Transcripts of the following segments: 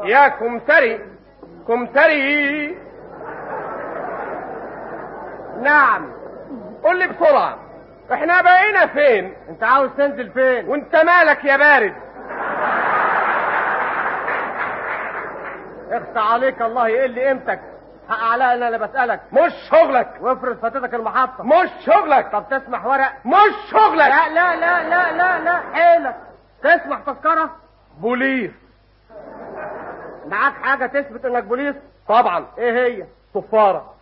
يا كمثري. كمثري. نعم. قول لي بسرعة، احنا بقينا فين؟ انت عاوز تنزل فين؟ وانت مالك يا بارد؟ اخصى عليك، الله يقل قيمتك. حق عليا انا اللي بسألك. مش شغلك. وافرض فاتتك المحطة. مش شغلك. طب تسمح ورق؟ مش شغلك. لا لا لا لا لا لا، حيلك. تسمح تذكرة؟ بوليس. معاك حاجة تثبت انك بوليس؟ طبعا. ايه هي؟ صفارة.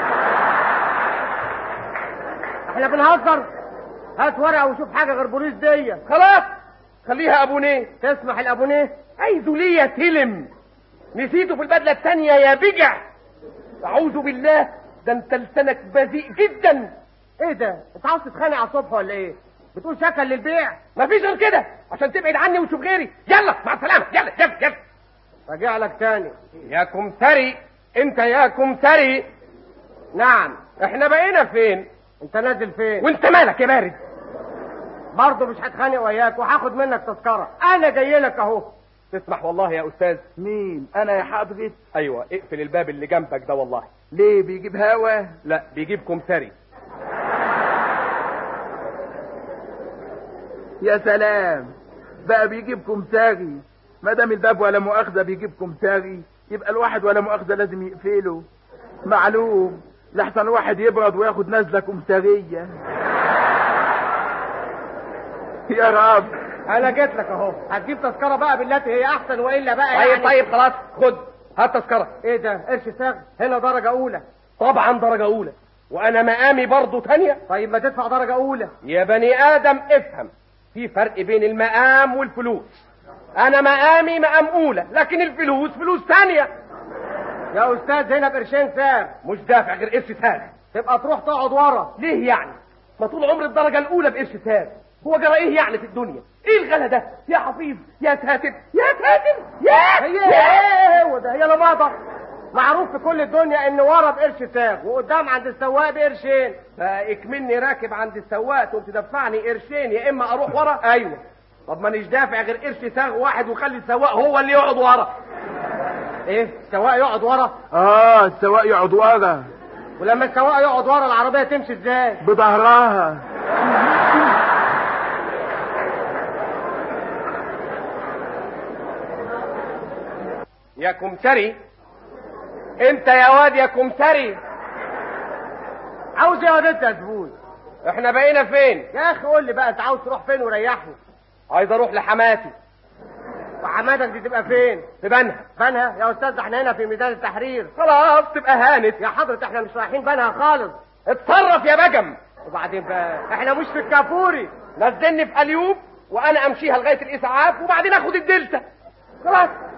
احنا بنهزر؟ هات ورقة وشوف حاجة غير بوليس دي. خلاص خليها ابونيه. تسمح الابونيه؟ عايزه ليه يا تلم؟ نسيته في البدلة التانية يا بجع. اعوذ بالله، ده انت لسانك بذيء جدا. ايه ده؟ انت عاوز تتخانق على الصبح ولا ايه؟ بتقول شكل للبيع؟ مفيش غير كده عشان تبعد عني وتشوف غيري. يلا مع السلامة. يلا يلا يلا. راجع لك تاني. يا كمثري. انت يا كمثري. نعم. احنا بقينا فين؟ انت نازل فين؟ وانت مالك يا بارد؟ برضه مش هتخانق وياك وهاخد منك تذكرة. انا جاي لك اهو. تسمح والله يا استاذ. مين؟ انا يا حضرتك؟ ايوه، اقفل الباب اللي جنبك ده. والله ليه؟ بيجيب هوا؟ لا، بيجيب كمثري. يا سلام، بقى بيجيب كمثري. ما دام الباب ولا مؤاخذة بيجيب كمثري، يبقى الواحد ولا مؤاخذة لازم يقفله. معلوم، لحسن واحد يبرد وياخد نزلة كمثرية. يا رب. انا جيت لك اهو. هتجيب تذكرة بقى بالتي هي احسن، والا بقى طيب طيب خلاص، خد هات تذكرة. ايه ده؟ قرش ساغ؟ هنا درجة اولى. طبعا درجة اولى، وانا مقامي برضو تانية. طيب ما تدفع درجة اولى. يا بني ادم افهم، في فرق بين المقام والفلوس. انا مقامي مقام اولى، لكن الفلوس فلوس تانية. يا استاذ هنا بقرشين ساغ. مش دافع غير قرش ساغ. تبقى تروح تقعد ورا. ليه يعني؟ ما طول عمر الدرجة الاولى بقرش ساغ. هو جرى ايه يعني في الدنيا؟ ايه الغلا ده يا حفيظ؟ يا ساتر يا ساتر يا ايه هو ده؟ هي لماضة. معروف في كل الدنيا ان ورا بقرش ساغ وقدام عند السواق بقرشين. فاكمني راكب عند السواق تقوم تدفعني قرشين، يا اما اروح ورا. ايوه. طب ما نيش دافع غير قرش ساغ واحد وخلي السواق هو اللي يقعد ورا. ايه؟ السواق يقعد ورا؟ السواق يقعد ورا. ولما السواق يقعد ورا العربية تمشي ازاي؟ بظهرها. يا كمثري. انت يا واد يا كمثري. عاوز ايه يا واد انت يا زبون؟ احنا بقينا فين؟ يا اخي قول لي بقى، انت عاوز تروح فين وريحني؟ عايز اروح لحماتي. وحماتك دي تبقى فين؟ في بنها. بنها؟ يا استاذ ده احنا هنا في ميدان التحرير. خلاص تبقى هانت. يا حضرة احنا مش رايحين بنها خالص. اتصرف يا بجم. وبعدين بقى احنا مش في الكافوري. نزلني في اليوب وانا امشيها لغايه الاسعاف وبعدين اخد الدلتا. خلاص.